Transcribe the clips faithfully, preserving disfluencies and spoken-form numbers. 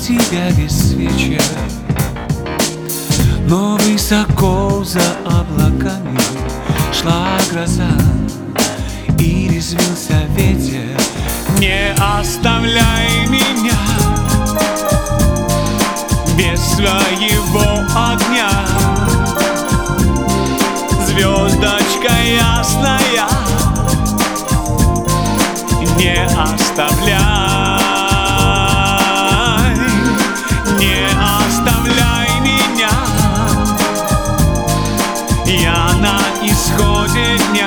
тебя весь вечер, но высоко за облаками шла гроза и резвился ветер. Не оставляй меня без своего огня, звездочка ясная, не оставляй, не оставляй меня. Я на исходе дня,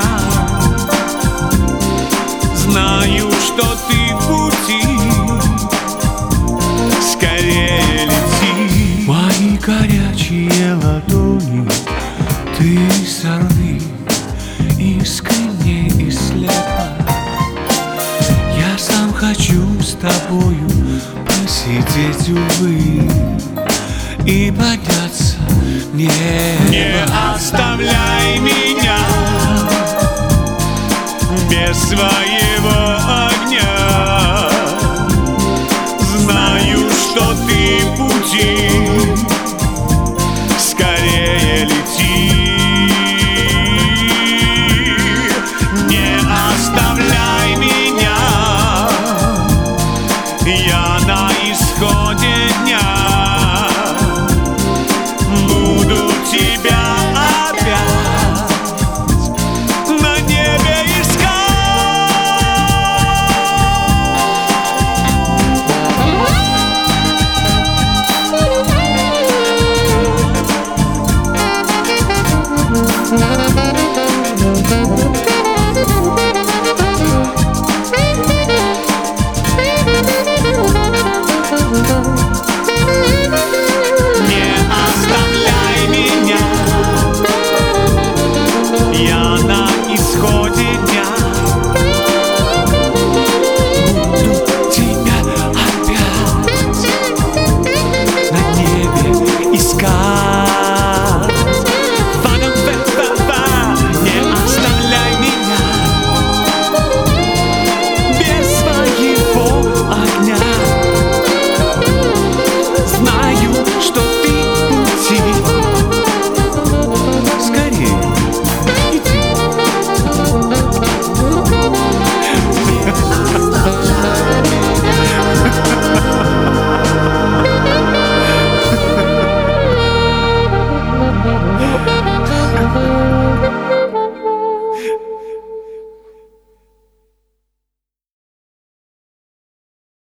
знаю, что ты в пути, скорее лети. Мои горячие ладони ты сорви искренне и слепо. Я сам хочу с тобою посидеть, увы, и подняться в небо. Не оставляй меня без своего огня, знаю, что ты в пути, скорее лети. Не оставляй меня, я на исходе дня,